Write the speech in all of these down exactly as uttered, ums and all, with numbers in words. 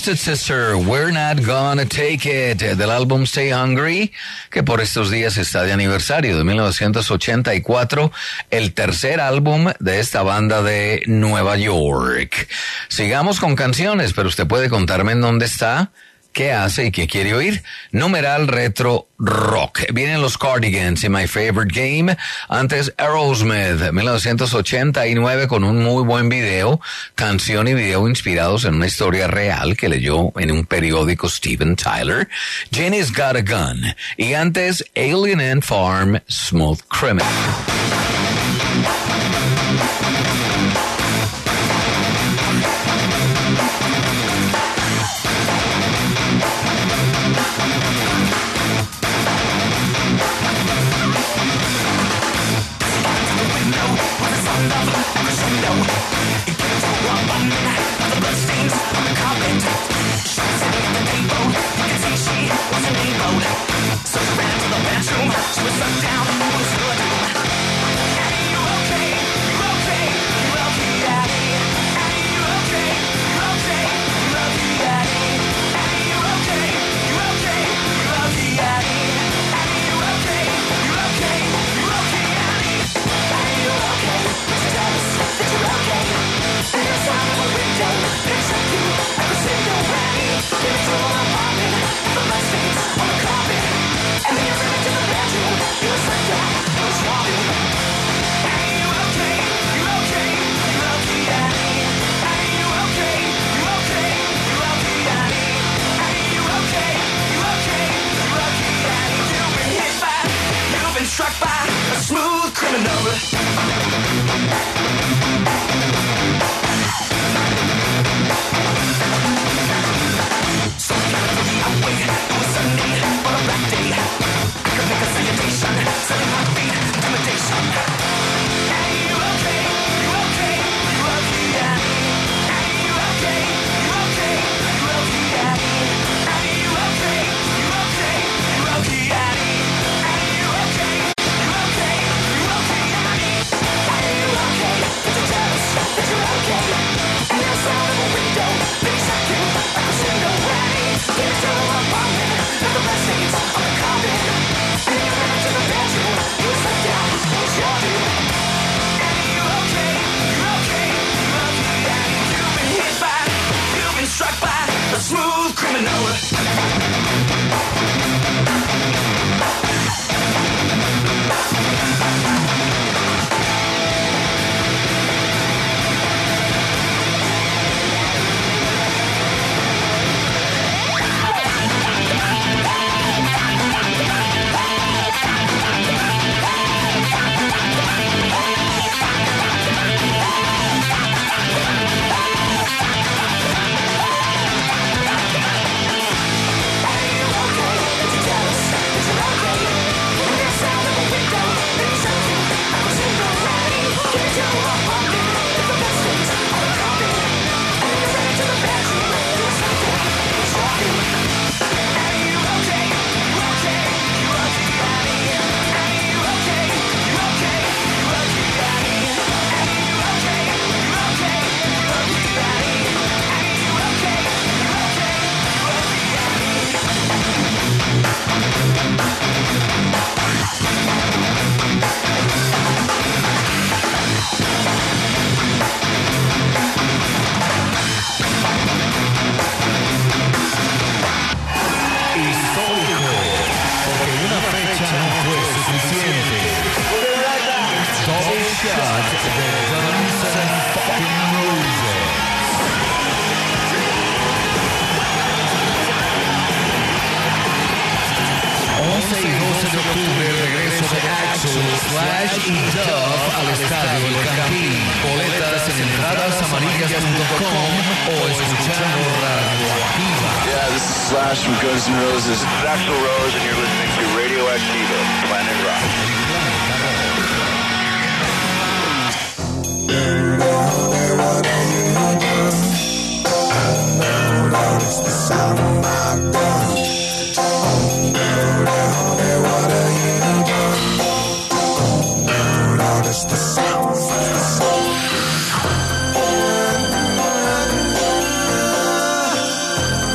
Twisted Sister, We're Not Gonna Take It, del álbum Stay Hungry, que por estos días está de aniversario, de mil novecientos ochenta y cuatro, el tercer álbum de esta banda de Nueva York. Sigamos con canciones, pero usted puede contarme en dónde está, qué hace y qué quiere oír. Numeral Retro Rock. Vienen los Cardigans y My Favorite Game. Antes Aerosmith, mil novecientos ochenta y nueve, con un muy buen video. Canción y video inspirados en una historia real que leyó en un periódico Steven Tyler. Jenny's Got a Gun. Y antes Alien Ant Farm, Smooth Criminal. Struck by a smooth criminal. So kind of the outway, it was Sunday on a black day. I could make a salutation, selling my feet, intimidation. Hey, you okay? You okay? You okay, Annie? Hey, you okay? You okay? You okay, Annie? Hey, you okay? You okay? You okay, Annie? Struck by a smooth criminal. Slash y Duff al estadio El Campín. Boletas en entradas amarillas punto com o escuchando Radio Activa. Yeah, this is Slash from Guns N' Roses. This is Axl Rose and you're listening to Radio Activa, Planet Rock. Notice the sound of my gun. What are you doing? Notice the sound of the sound.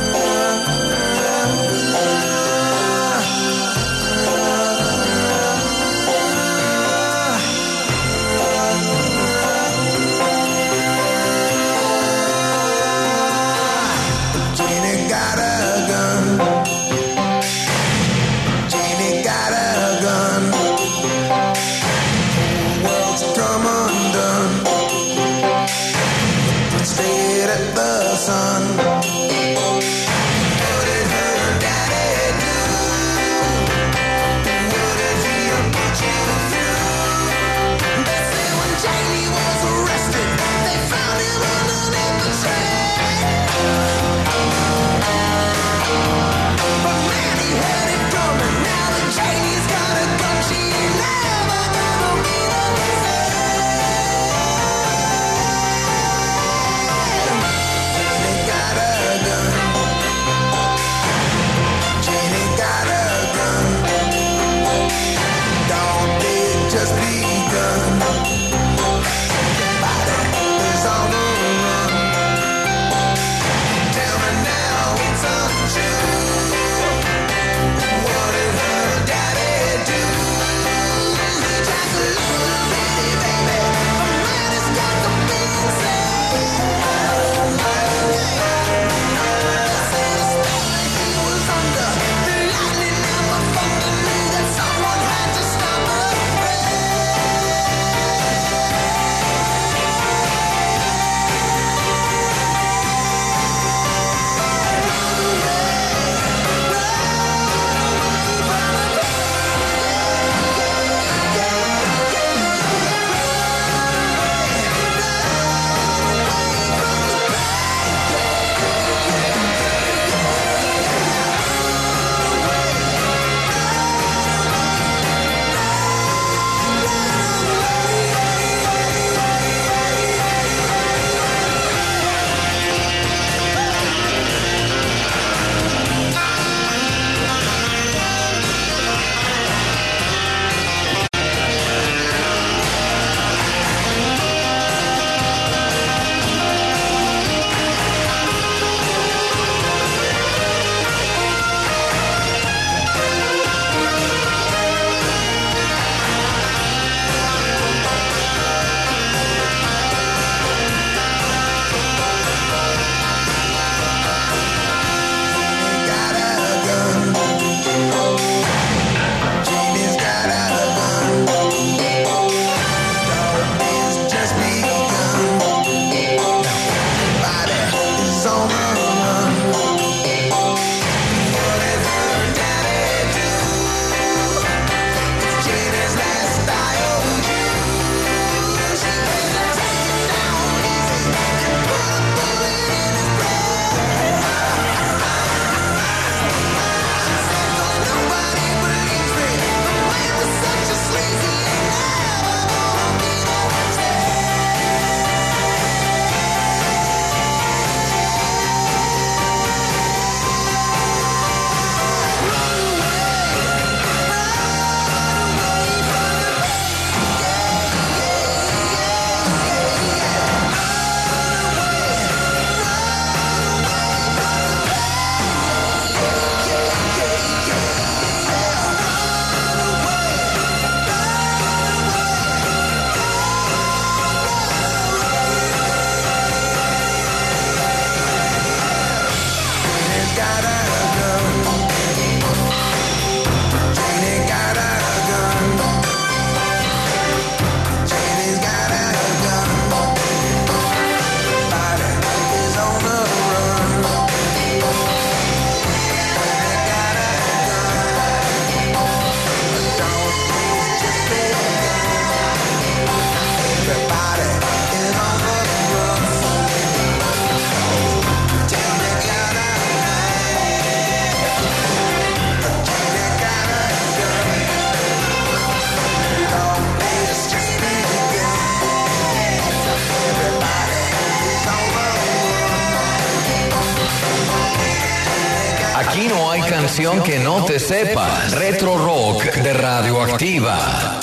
no hay canción que no te sepas. Retro Rock de Radioactiva.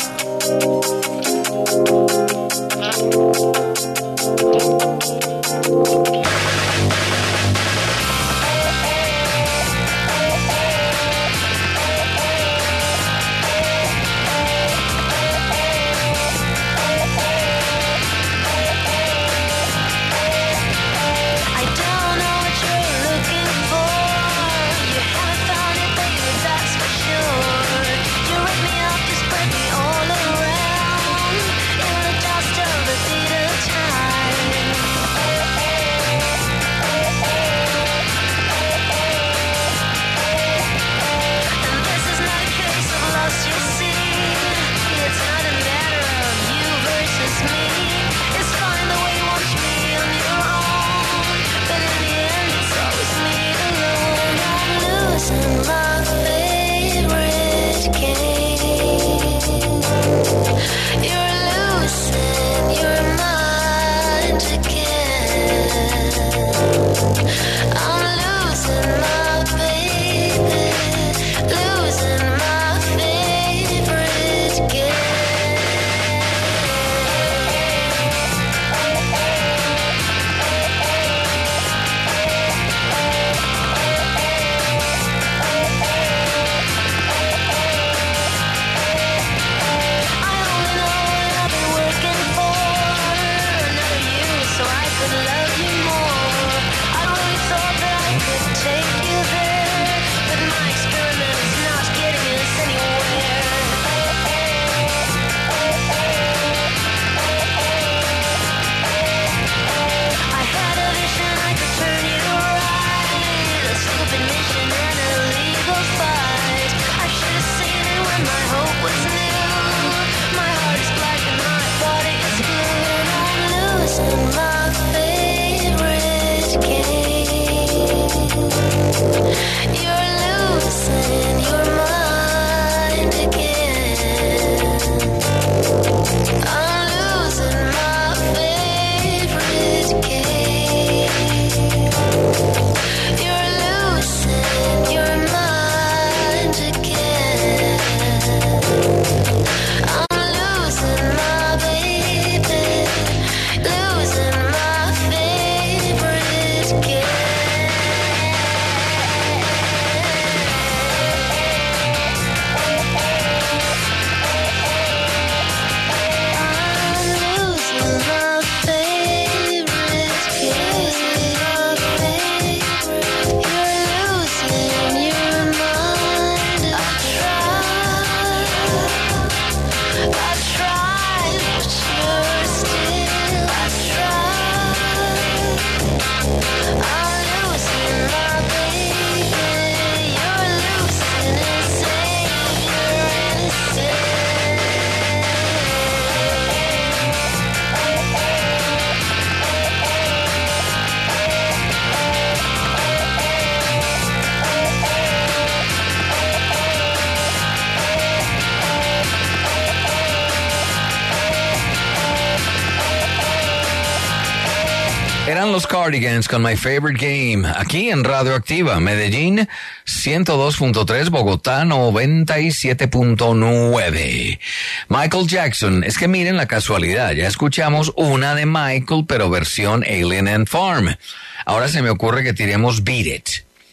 Eran los Cardigans con My Favorite Game, aquí en Radioactiva, Medellín ciento dos punto tres, Bogotá noventa y siete punto nueve. Michael Jackson, es que miren la casualidad, ya escuchamos una de Michael, pero versión Alien and Farm. Ahora se me ocurre que tiremos Beat It.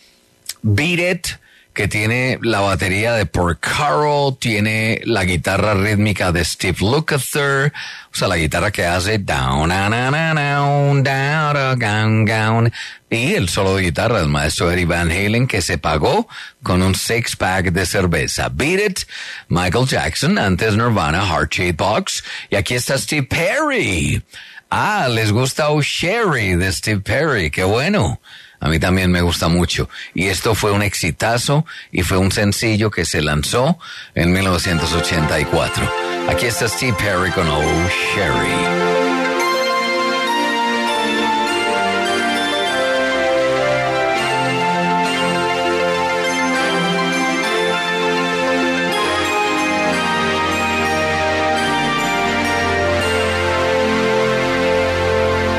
Beat It, que tiene la batería de Porcaro, tiene la guitarra rítmica de Steve Lukather, o sea, la guitarra que hace down, down, down, down, down, down, down, y el solo de guitarra del maestro Eddie Van Halen, que se pagó con un six-pack de cerveza. Beat It, Michael Jackson, antes Nirvana, Heart Shaped Box, y aquí está Steve Perry. Ah, les gusta Oh Sherry de Steve Perry, qué bueno. A mí también me gusta mucho. Y esto fue un exitazo y fue un sencillo que se lanzó en mil novecientos ochenta y cuatro. Aquí está Steve Perry con Oh Sherry.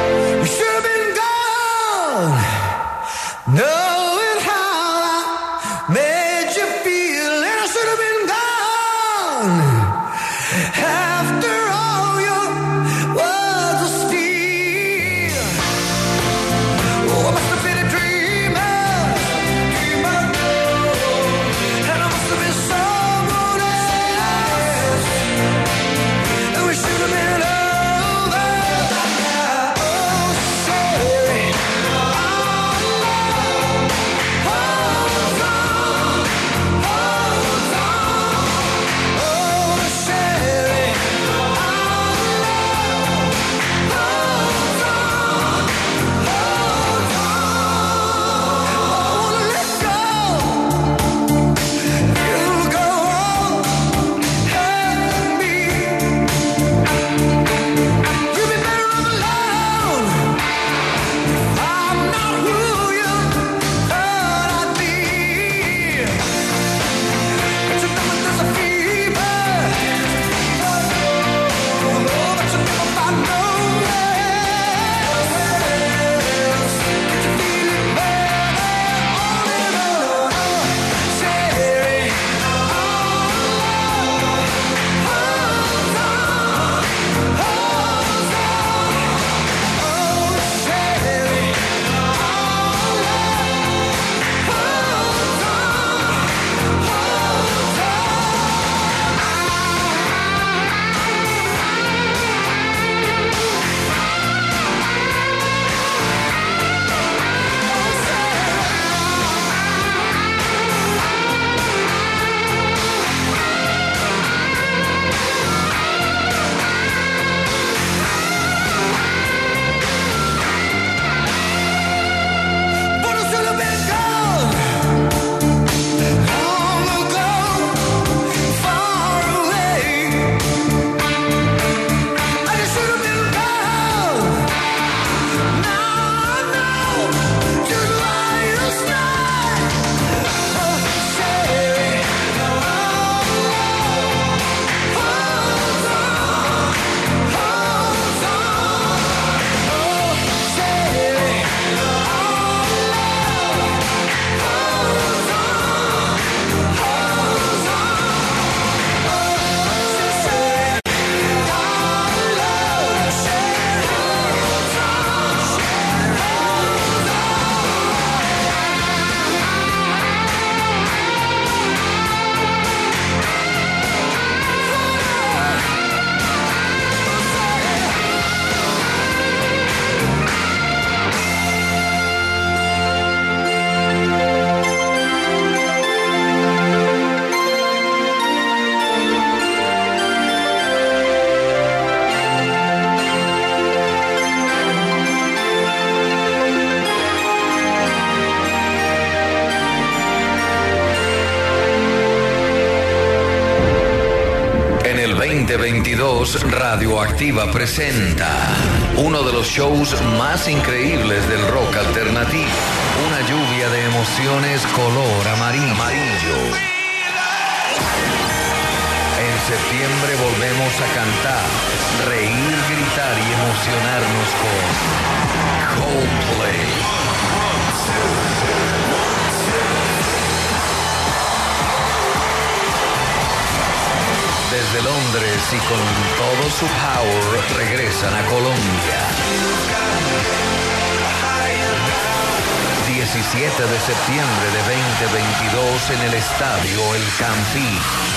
Knowing how I veinte veintidós, Radioactiva presenta uno de los shows más increíbles del rock alternativo. Una lluvia de emociones color amarillo. amarillo. En septiembre volvemos a cantar, reír, gritar y emocionarnos con Coldplay. Desde Londres y con todo su power regresan a Colombia. diecisiete de septiembre de veinte veintidós en el estadio El Campín.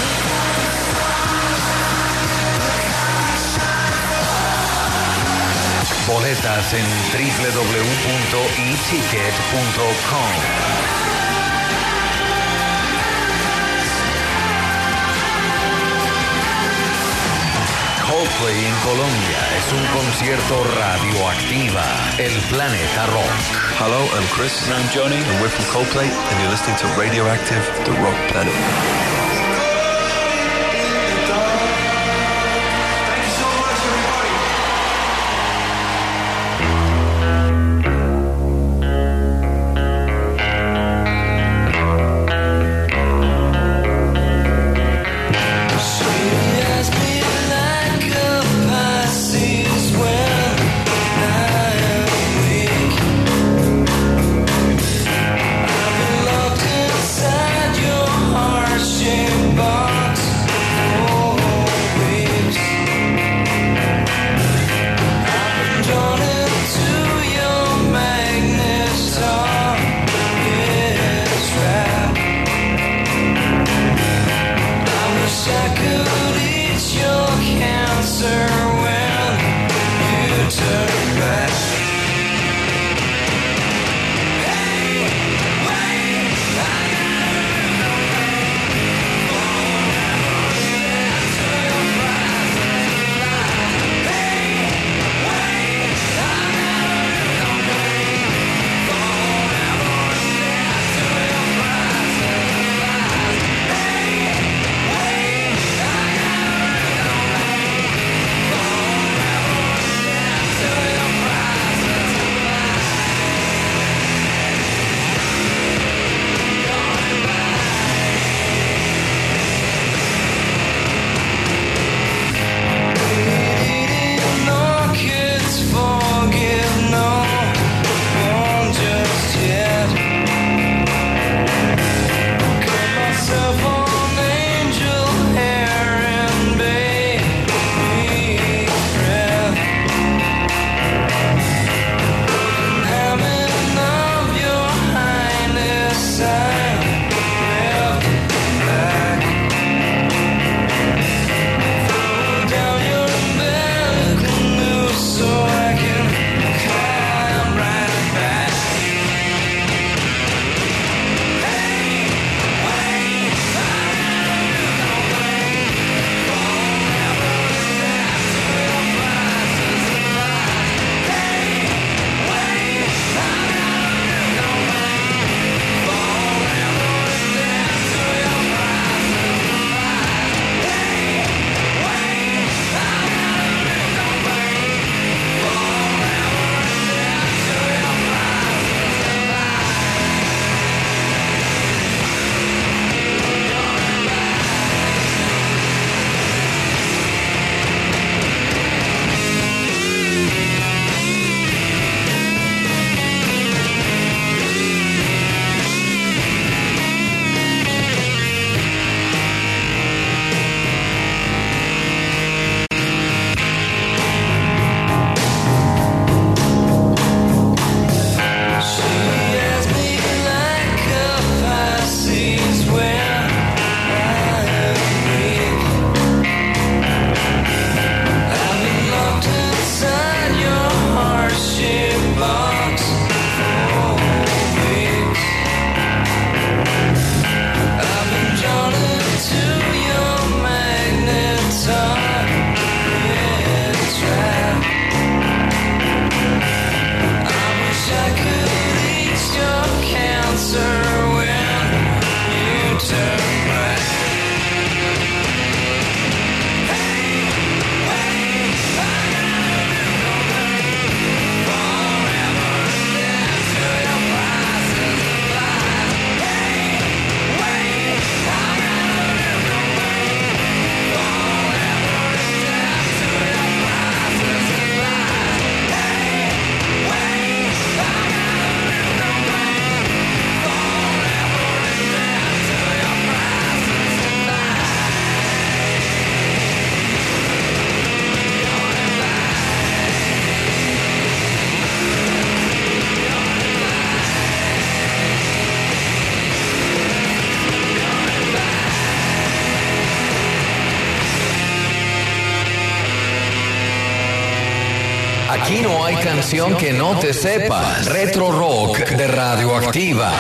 Boletas en doble u doble u doble u punto e ticket punto com. Coldplay en Colombia es un concierto Radioactiva, el planeta rock. Hello, I'm Chris. And I'm Johnny. And we're from Coldplay, and you're listening to Radioactive, the rock planet. Shame. Aquí no hay canción que no te sepas. Retro Rock de Radioactiva.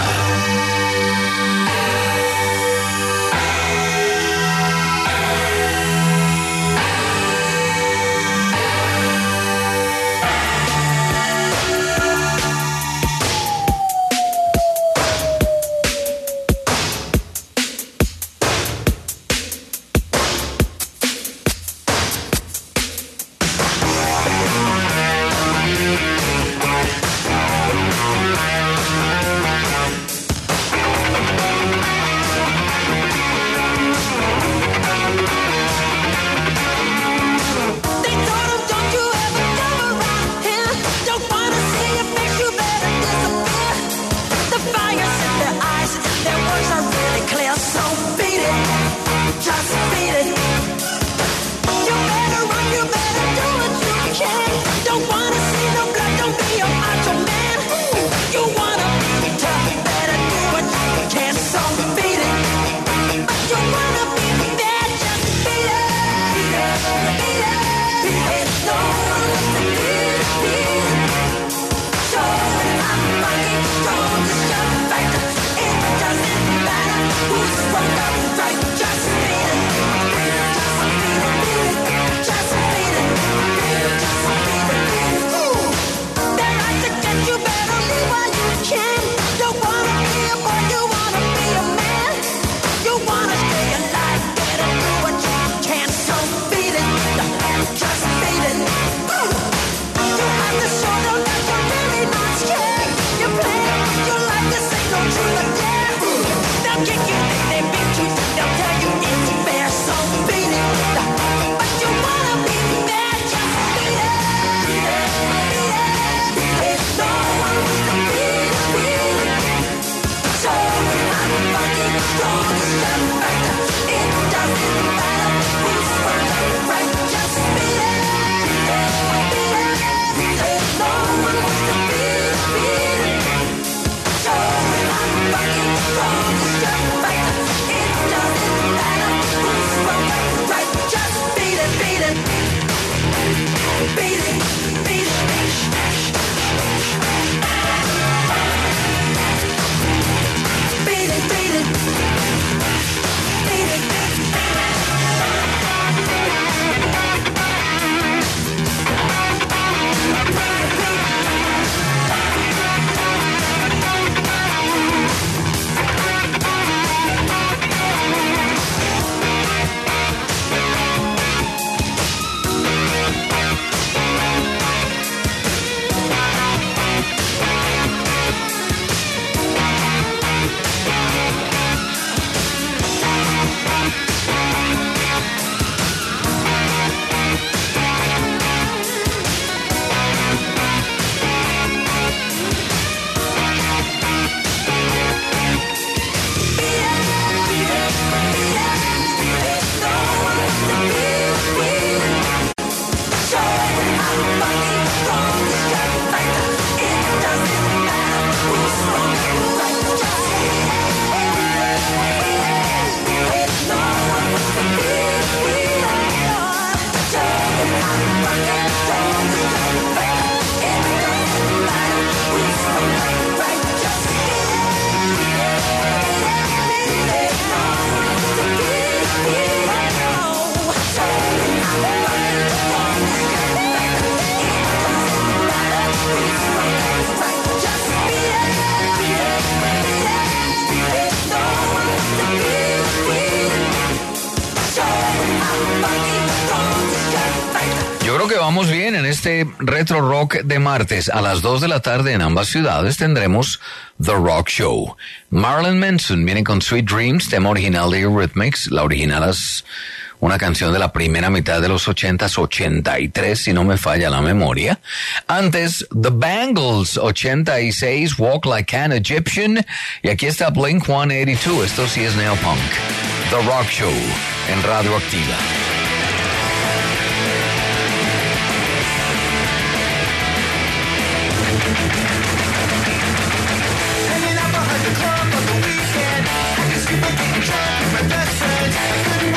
Vamos bien en este Retro Rock de martes. A las dos de la tarde en ambas ciudades tendremos The Rock Show. Marilyn Manson viene con Sweet Dreams, tema original de Eurythmics. La original es una canción de la primera mitad de los ochentas, ochenta y tres, si no me falla la memoria. Antes, The Bangles, ochenta y seis, Walk Like an Egyptian. Y aquí está Blink ciento ochenta y dos, esto sí es neopunk. The Rock Show en Radioactiva.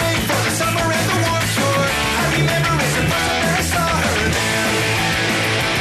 Summer and the warp tour. I remember it's the first time that I saw her there.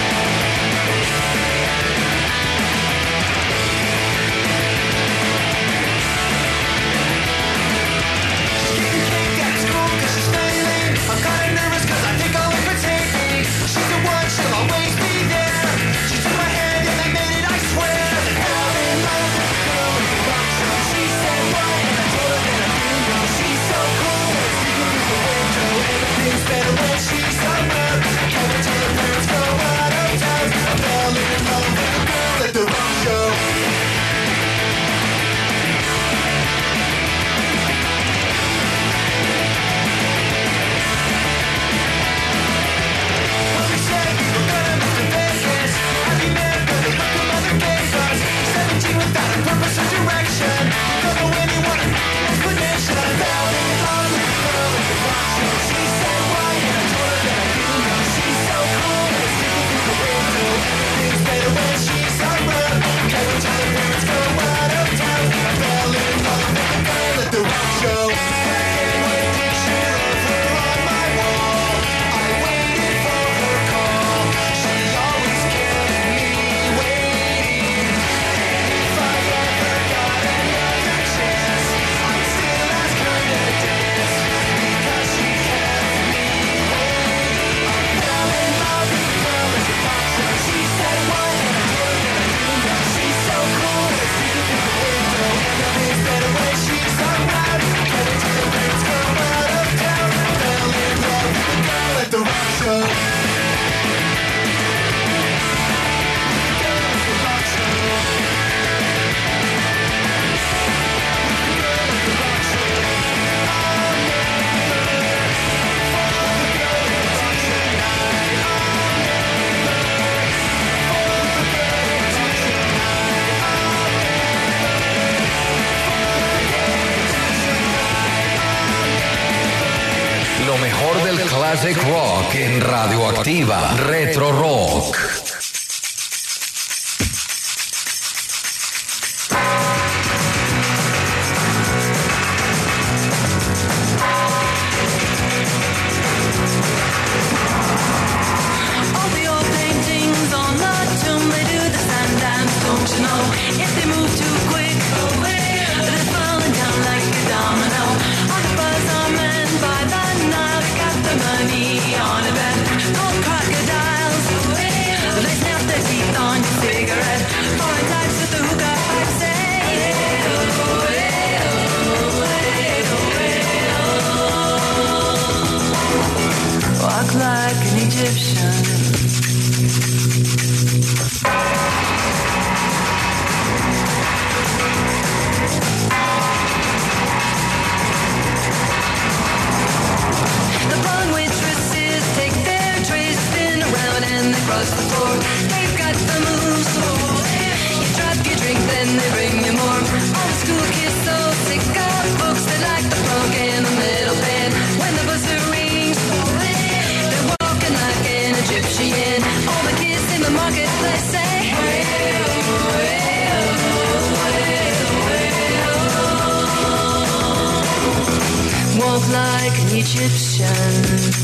classic rock en Radioactiva. Retro Rock. All the old paintings on the tomb, they do the sand dance, don't you know? If they move too quick, they're falling down like a domino. Octopuses are men by the Nile, they got the money on a bet. Gold crocodiles, they snap their teeth on your cigarette. Foreign types with the hookah pipe say, walk like an Egyptian. The blonde waitresses take their trays, spin around and they cross the floor. They've got the moves, you drop your drink, then they bring you more. All the school kids so sick of books, they like the frog in the middle bed. When the buzzer rings, they're walking like an Egyptian. All the kids in the marketplace say, walk like an Egyptian.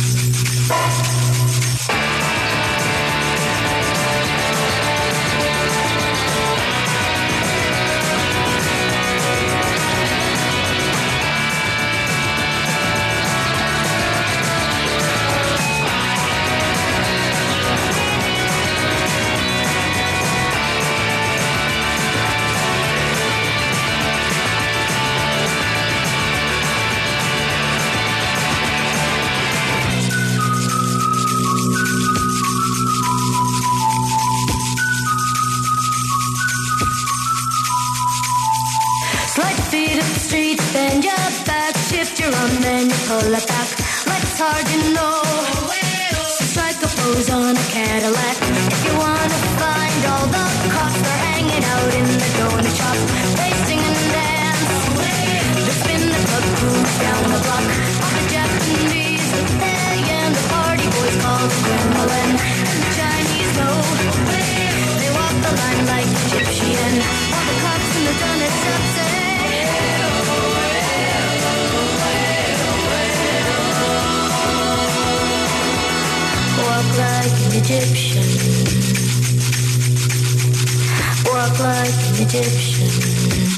Slide feet in the street, bend your back, shift your arm, then you pull it back. Like it's hard, you know. So strike a pose on a Cadillac. If you wanna find all the cops, they're hanging out in the donut shop. They sing and dance, they spin the club grooves down the block. All the Japanese, the Thai, and the party boys call the Kremlin. And the Chinese know, they walk the line like Egyptian. All the cops in the donut shop say, walk like an Egyptian. Walk like an Egyptian.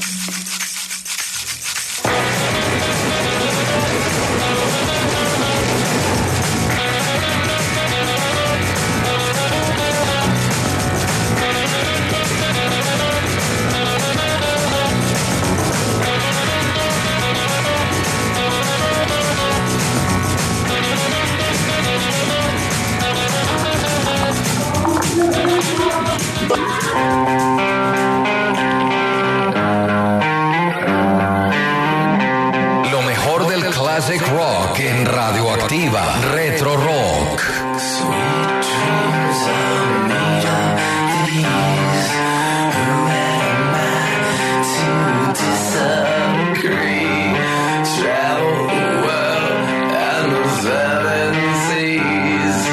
Lo mejor del classic rock en Radioactiva. Retro Rock. Sweet dreams are made of these. Who am I to disagree? Travel the world and the seven seas.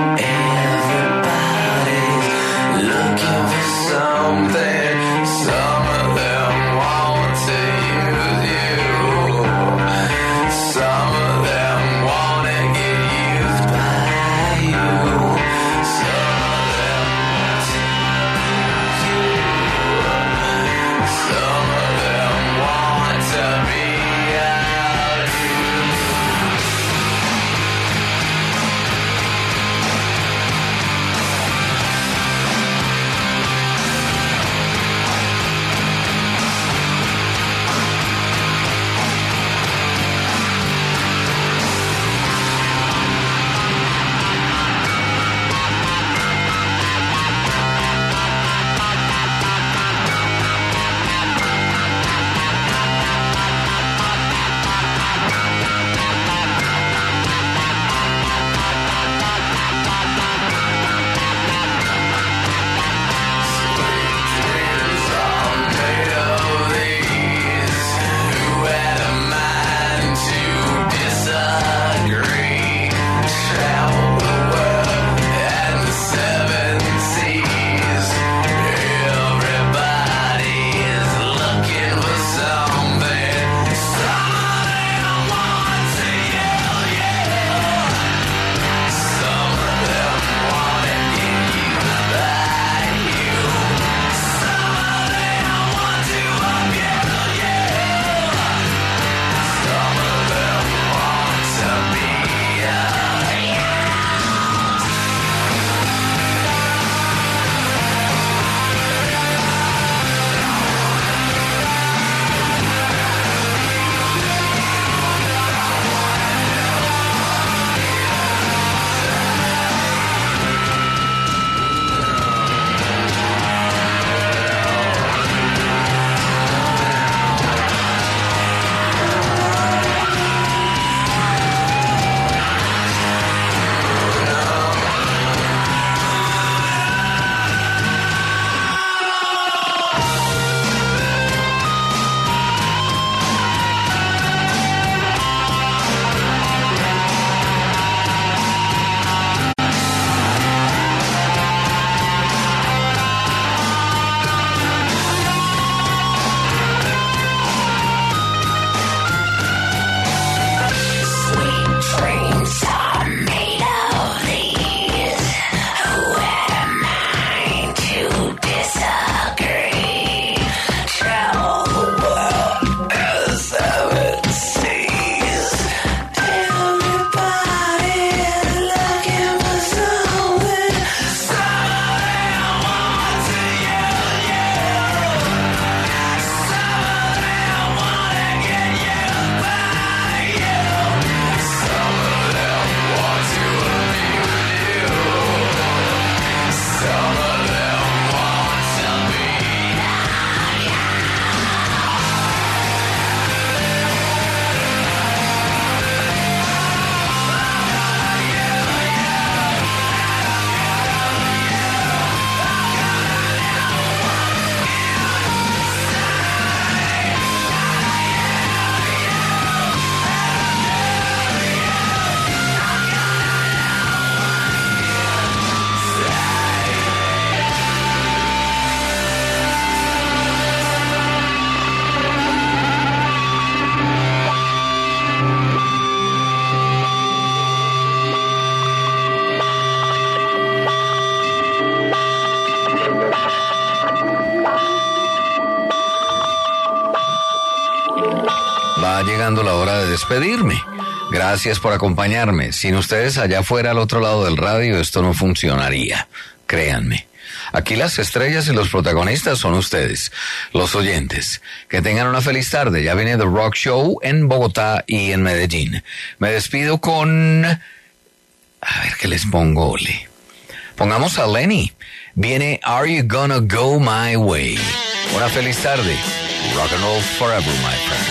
Everybody's looking for something. Some of them want to use you. Some of them wanna get used by you. llegando la hora de despedirme. Gracias por acompañarme. Sin ustedes allá afuera al otro lado del radio esto no funcionaría. Créanme. Aquí las estrellas y los protagonistas son ustedes, los oyentes. Que tengan una feliz tarde. Ya viene The Rock Show en Bogotá y en Medellín. Me despido con... A ver qué les pongo, ole. Pongamos a Lenny. Viene Are You Gonna Go My Way. Una feliz tarde. Rock and roll forever, my friends.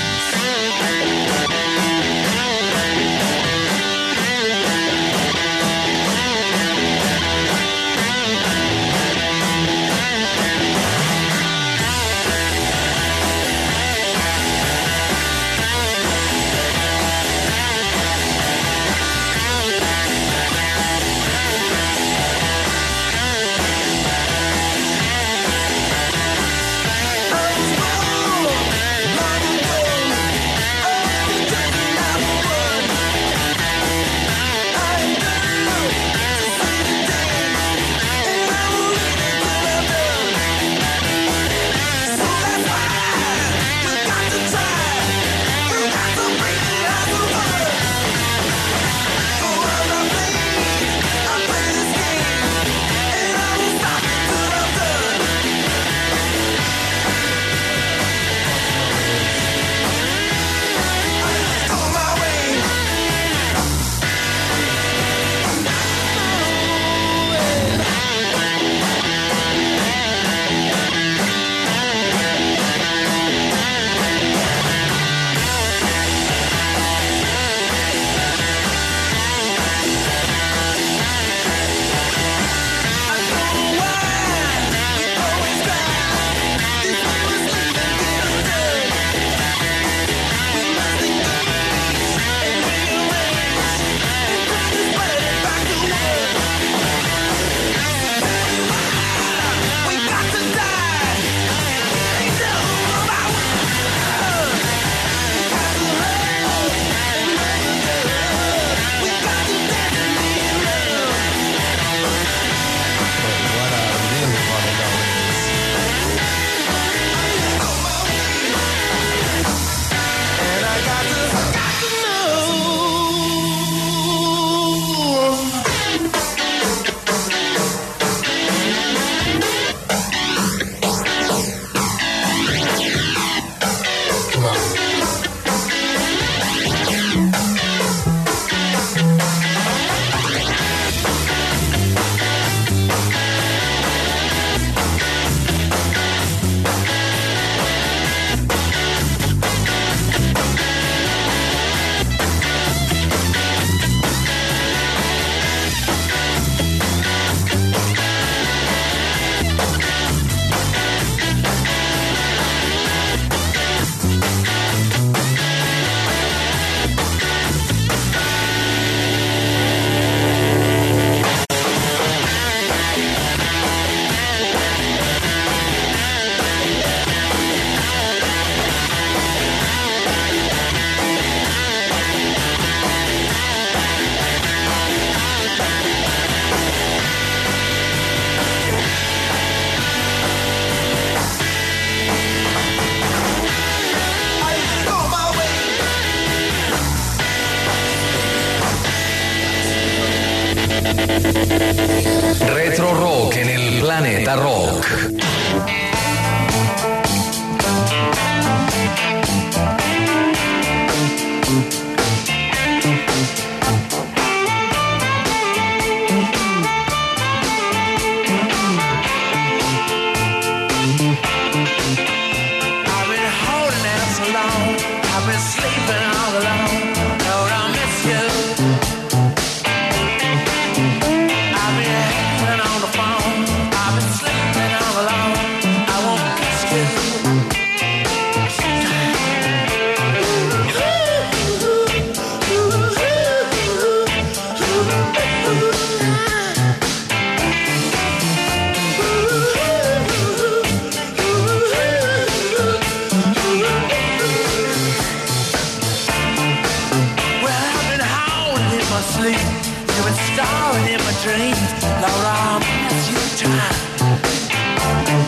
Retro Rock en el Planeta Rock.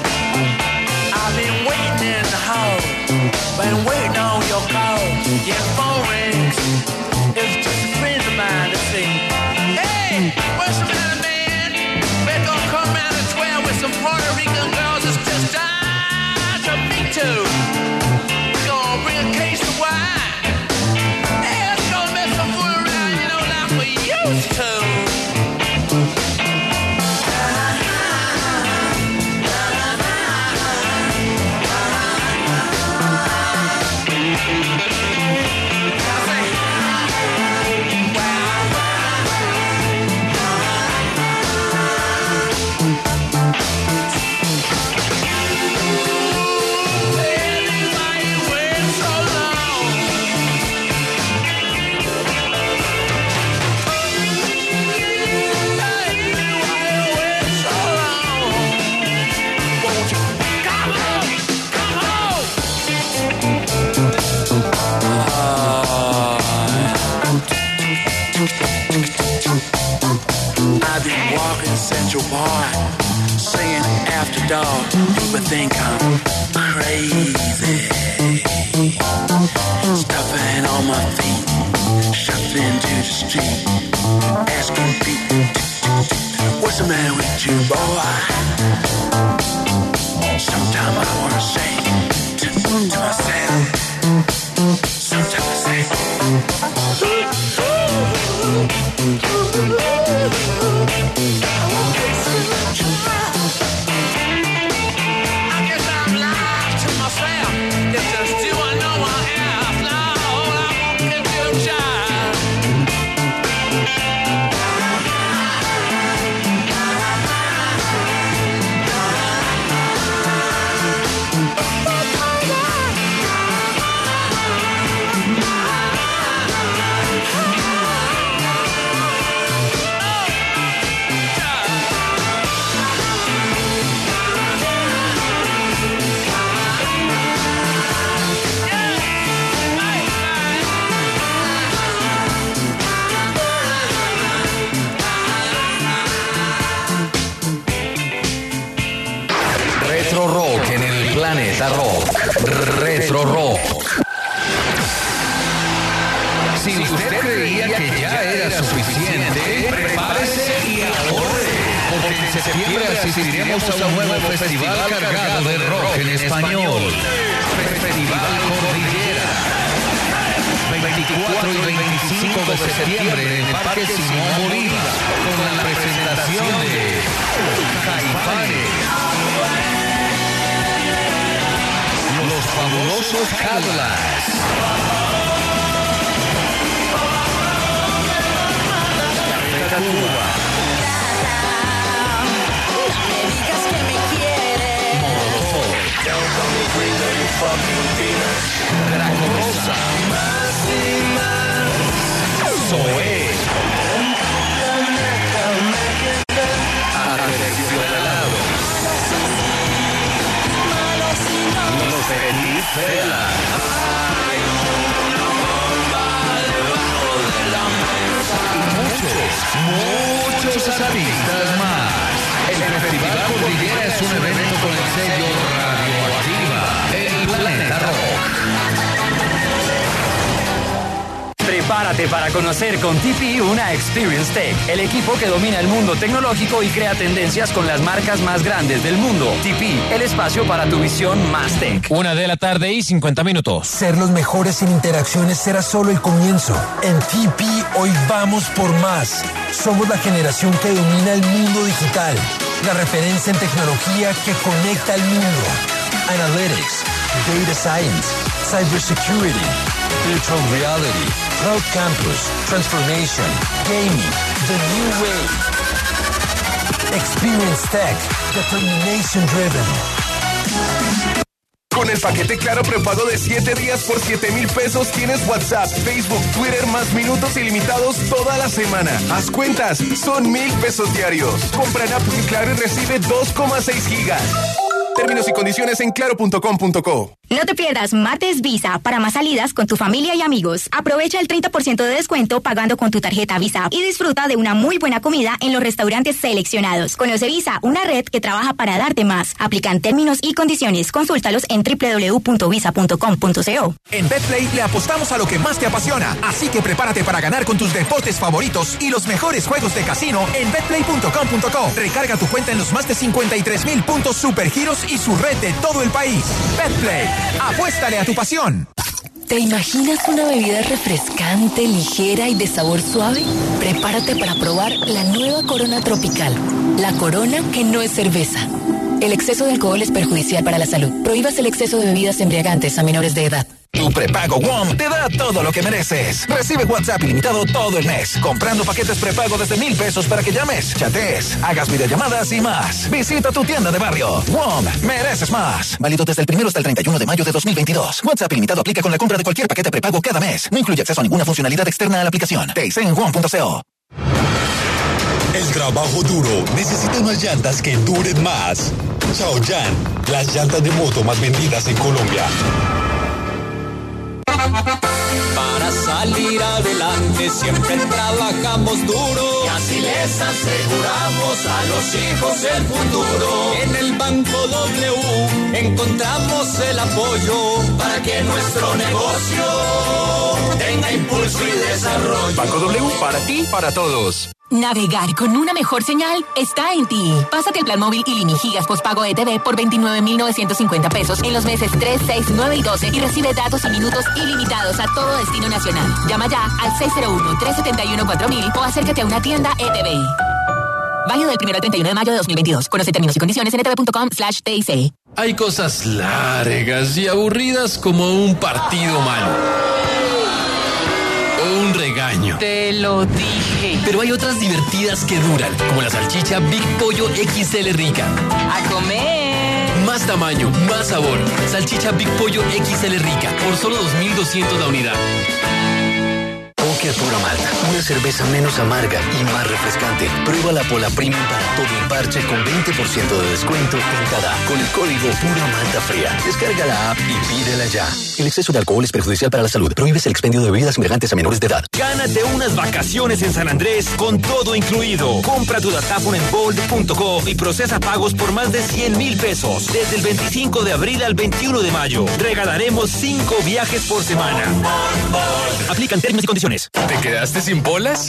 Been waiting on your call. Yeah. your bar, singing after dark. People think I'm crazy. Stuffing on my feet, shuffling to the street, asking people, what's the matter with you, boy? Sometimes I wanna say to, to myself, sometimes I say, I guess I'm lying to myself. It's just do I know I am. Now all I want is your child. Retro Rock en el Planeta Rock. Retro Rock. Si usted creía que ya era suficiente, prepárese y ahorre, porque en septiembre asistiremos a un nuevo festival cargado de rock en español. Festival Cordillera. veinticuatro y veinticinco de septiembre en el Parque Simón Bolívar, con la presentación de Caifanes, Los Fabulosos Cadillacs, Cuba, Molotov, Draco Rosa, Zoé, Aterciopelado, Los Petit Fela, muchos artistas más. El Festival Cordillera es un evento con el sello Radioactiva, el Planeta Rock. Prepárate para conocer con T P una Experience Tech, el equipo que domina el mundo tecnológico y crea tendencias con las marcas más grandes del mundo. T P, el espacio para tu visión más tech. Una de la tarde y cincuenta minutos. Ser los mejores en interacciones será solo el comienzo. En T P hoy vamos por más. Somos la generación que domina el mundo digital, la referencia en tecnología que conecta al mundo. Analytics, Data Science, Cybersecurity, Virtual Reality, Cloud Campus, Transformation, Gaming, The New Way. Experience Tech, Determination Driven. Con el paquete Claro prepago de siete días por siete mil pesos tienes WhatsApp, Facebook, Twitter más minutos ilimitados toda la semana. Haz cuentas, son mil pesos diarios. Compra en App Claro y recibe dos coma seis gigas. Términos y condiciones en claro punto com punto co. No te pierdas Martes Visa para más salidas con tu familia y amigos. Aprovecha el treinta por ciento de descuento pagando con tu tarjeta Visa y disfruta de una muy buena comida en los restaurantes seleccionados. Conoce Visa, una red que trabaja para darte más. Aplican términos y condiciones. Consúltalos en doble u doble u doble u punto visa punto com punto co. En Betplay le apostamos a lo que más te apasiona, así que prepárate para ganar con tus deportes favoritos y los mejores juegos de casino en betplay punto com punto co. Recarga tu cuenta en los más de cincuenta y tres mil puntos supergiros y su red de todo el país. Betplay, apuéstale a tu pasión. ¿Te imaginas una bebida refrescante, ligera y de sabor suave? Prepárate para probar la nueva Corona Tropical, la Corona que no es cerveza. El exceso de alcohol es perjudicial para la salud. Prohíbas el exceso de bebidas embriagantes a menores de edad. Tu prepago W O M te da todo lo que mereces. Recibe WhatsApp ilimitado todo el mes, comprando paquetes prepago desde mil pesos para que llames, chatees, hagas videollamadas y más. Visita tu tienda de barrio. W O M, mereces más. Válido desde el primero hasta el treinta y uno de mayo de dos mil veintidós. WhatsApp ilimitado aplica con la compra de cualquier paquete prepago cada mes. No incluye acceso a ninguna funcionalidad externa a la aplicación. Te hice en W O M punto co. El trabajo duro necesita unas llantas que duren más. Chaoyan, las llantas de moto más vendidas en Colombia. Para salir adelante siempre trabajamos duro y así les aseguramos a los hijos el futuro. En el Banco W encontramos el apoyo para que nuestro negocio tenga impulso y desarrollo. Banco W, para ti, para todos. Navegar con una mejor señal está en ti. Pásate el plan móvil Ilini Gigas postpago E T V por veintinueve mil novecientos cincuenta pesos en los meses tres, seis, nueve y doce y recibe datos y minutos ilimitados a todo destino nacional. Llama ya al seis cero uno, tres siete uno, cuatro mil o acércate a una tienda E T V. Válido del primero al treinta y uno de mayo de dos mil veintidós. Conoce términos y condiciones en etv.com slash TIC. Hay cosas largas y aburridas como un partido malo. O un regaño. Te lo dije. Pero hay otras divertidas que duran, como la salchicha Big Pollo X L Rica. ¡A comer! Más tamaño, más sabor. Salchicha Big Pollo X L Rica, por solo dos mil doscientos la unidad. Poker Pura Malta, una cerveza menos amarga y más refrescante. Prueba la Pola Premium para todo el parche con veinte por ciento de descuento en cada con el código Pura Malta Fría. Descarga la app y pídela ya. El exceso de alcohol es perjudicial para la salud. Prohíbes el expendio de bebidas embriagantes a menores de edad. Gánate unas vacaciones en San Andrés con todo incluido. Compra tu datáfono en bold punto co y procesa pagos por más de cien mil pesos. Desde el veinticinco de abril al veintiuno de mayo. Regalaremos cinco viajes por semana. Aplican términos y condiciones. ¿Te quedaste sin bolas?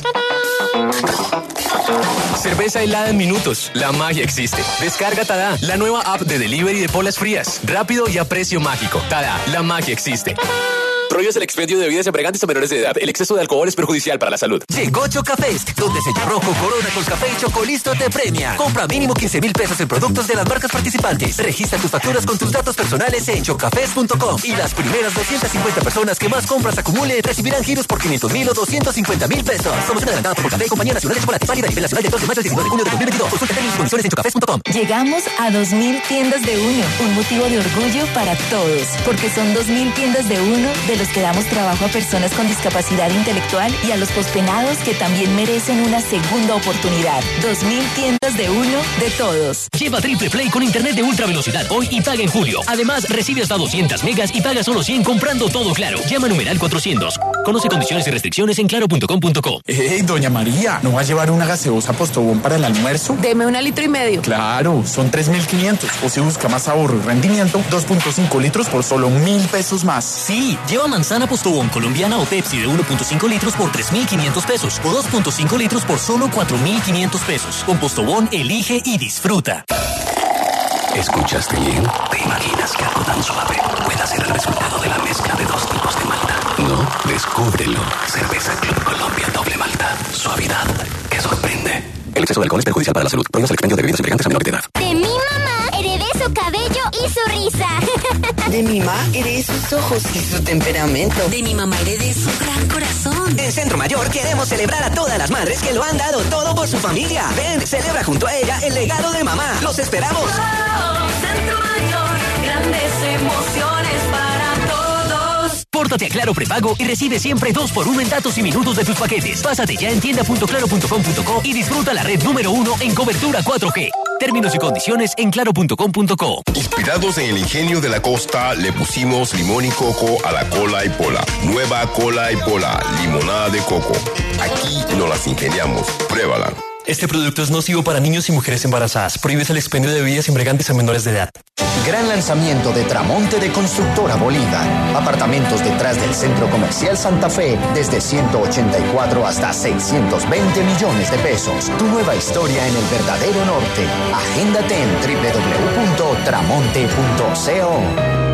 Cerveza helada en minutos. La magia existe. Descarga Tada, la nueva app de delivery de polas frías. Rápido y a precio mágico. Tada, la magia existe. Prohíbes el expendio de bebidas embriagantes a menores de edad. El exceso de alcohol es perjudicial para la salud. Llegó Chocafest, donde Sello Rojo, Corona, Colcafé y Chocolisto te premia. Compra mínimo quince mil pesos en productos de las marcas participantes. Registra tus facturas con tus datos personales en chocafest punto com. Y las primeras doscientas cincuenta personas que más compras acumule recibirán giros por quinientos mil o doscientos cincuenta mil pesos. Promoción adelantada por Colcafé, Compañía Nacional de Chocolate. Válida a nivel nacional del dos de mayo al diecinueve de junio de dos mil veintidós. Consulta términos y condiciones en chocafest punto com. Llegamos a dos mil tiendas de uno, un motivo de orgullo para todos, porque son dos mil tiendas de uno de los que damos trabajo a personas con discapacidad intelectual y a los pospenados que también merecen una segunda oportunidad. dos mil tiendas de uno de todos. Lleva Triple Play con internet de ultra velocidad hoy y paga en julio. Además, recibe hasta doscientas megas y paga solo cien comprando todo Claro. Llama numeral cuatrocientos. Conoce condiciones y restricciones en claro punto com punto co. Hey, doña María, ¿no va a llevar una gaseosa Postobón para el almuerzo? Deme una litro y medio. Claro, son tres mil quinientos. O si busca más ahorro y rendimiento, dos punto cinco litros por solo mil pesos más. Sí, lleva manzana Postobón colombiana o Pepsi de uno punto cinco litros por tres mil quinientos pesos o dos punto cinco litros por solo cuatro mil quinientos pesos. Con Postobón, elige y disfruta. ¿Escuchaste bien? ¿Te imaginas que algo tan suave pueda ser el resultado de la mezcla de dos tipos de malta? No, descúbrelo. Cerveza Club Colombia Doble Malta. Suavidad que sorprende. El exceso de alcohol es perjudicial para la salud. Prohíbas el expendio de bebidas embriagantes a menores de edad. De mi mamá heredé su cabello y su risa. De mi mamá heredé sus ojos y su temperamento. De mi mamá heredé su gran corazón. En Centro Mayor queremos celebrar a todas las madres que lo han dado todo por su familia. Ven, celebra junto a ella el legado de mamá. ¡Los esperamos! Oh, Centro Mayor, grandes emociones para todos. Pórtate a Claro Prepago y recibe siempre dos por uno en datos y minutos de tus paquetes. Pásate ya en tienda punto claro punto com punto co y disfruta la red número uno en cobertura cuatro G. Términos y condiciones en claro punto com punto co. Inspirados en el ingenio de la costa, le pusimos limón y coco a la cola y pola. Nueva cola y pola, limonada de coco. Aquí nos las ingeniamos. Pruébala. Este producto es nocivo para niños y mujeres embarazadas. Prohíbes el expendio de bebidas embriagantes a menores de edad. Gran lanzamiento de Tramonte de Constructora Bolívar. Apartamentos detrás del Centro Comercial Santa Fe desde ciento ochenta y cuatro hasta seiscientos veinte millones de pesos. Tu nueva historia en el verdadero norte. Agéndate en doble u doble u doble u punto tramonte punto co.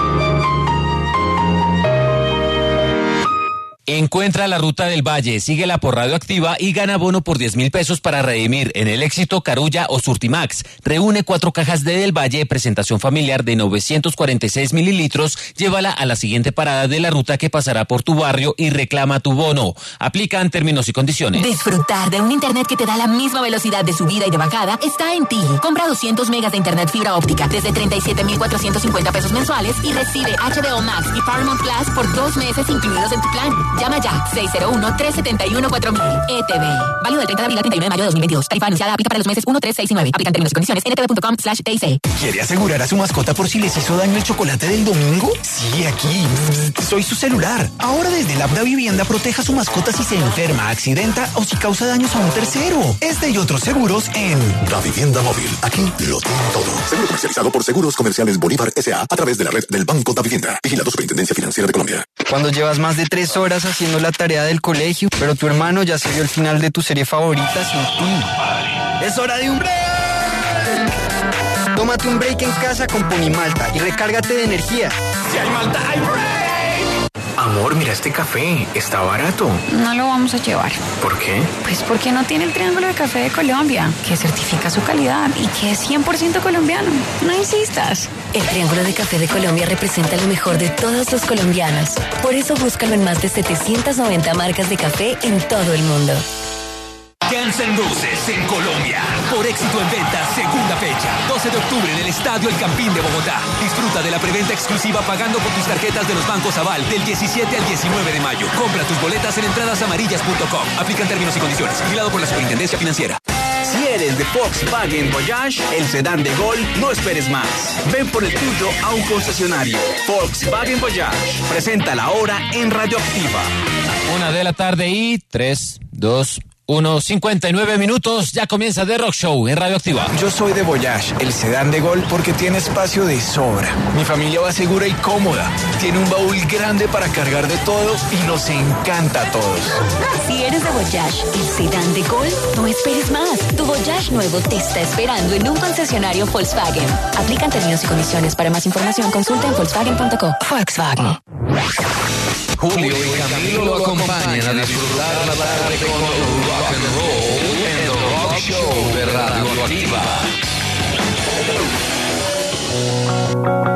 Encuentra la ruta del Valle, síguela por Radioactiva y gana bono por diez mil pesos para redimir en El Éxito, Carulla o Surtimax. Reúne cuatro cajas de Del Valle, presentación familiar de novecientos cuarenta y seis mililitros. Llévala a la siguiente parada de la ruta que pasará por tu barrio y reclama tu bono. Aplican términos y condiciones. Disfrutar de un internet que te da la misma velocidad de subida y de bajada está en ti. Compra doscientos megas de internet fibra óptica desde treinta y siete mil cuatrocientos cincuenta pesos mensuales y recibe H B O Max y Paramount Plus por dos meses incluidos en tu plan. Llama ya, seis cero uno, tres siete uno, cuatro mil. E T V. Válido del treinta de abril al treinta y uno de mayo de dos mil veintidós. Tarifa anunciada aplica para los meses uno, tres, seis y nueve. Aplican términos y condiciones en ntv.com slash TIC. ¿Quiere asegurar a su mascota por si les hizo daño el chocolate del domingo? Sí, aquí. Soy su celular. Ahora desde la app Da Vivienda proteja a su mascota si se enferma, accidenta o si causa daños a un tercero. Este y otros seguros en Da Vivienda Móvil. Aquí lo tiene todo. Seguro comercializado por Seguros Comerciales Bolívar S A a través de la red del Banco Da Vivienda. Vigilado Superintendencia Financiera de Colombia. Cuando llevas más de tres horas haciendo la tarea del colegio, pero tu hermano ya se vio el final de tu serie favorita sin ti. ¡Es hora de un break! Tómate un break en casa con Ponimalta y recárgate de energía. ¡Si hay malta, hay break! Amor, mira este café, está barato. No lo vamos a llevar. ¿Por qué? Pues porque no tiene el Triángulo de Café de Colombia, que certifica su calidad y que es cien por ciento colombiano. No insistas. El Triángulo de Café de Colombia representa lo mejor de todos los colombianos. Por eso búscalo en más de setecientas noventa marcas de café en todo el mundo. Guns N' Roses en Colombia. Por éxito en ventas, segunda fecha. doce de octubre en el Estadio El Campín de Bogotá. Disfruta de la preventa exclusiva pagando con tus tarjetas de los bancos Aval del diecisiete al diecinueve de mayo. Compra tus boletas en entradas amarillas punto com. Aplican términos y condiciones. Vigilado por la Superintendencia Financiera. Si eres de Volkswagen Voyage, el sedán de Gol, no esperes más. Ven por el tuyo a un concesionario. Volkswagen Voyage. Presenta la hora en Radioactiva. Una de la tarde y tres, dos, uno, cincuenta y nueve minutos. Ya comienza The Rock Show en Radioactiva. Yo soy de Voyage, el sedán de Gol, porque tiene espacio de sobra. Mi familia va segura y cómoda. Tiene un baúl grande para cargar de todo y nos encanta a todos. Si eres de Voyage, el sedán de Gol, no esperes más. Tu Voyage nuevo te está esperando en un concesionario Volkswagen. Aplican términos y condiciones. Para más información, consulta en volkswagen punto com. Volkswagen. Julio y Camilo lo acompañan a disfrutar la tarde con rock and roll en The Rock Show de Radioactiva.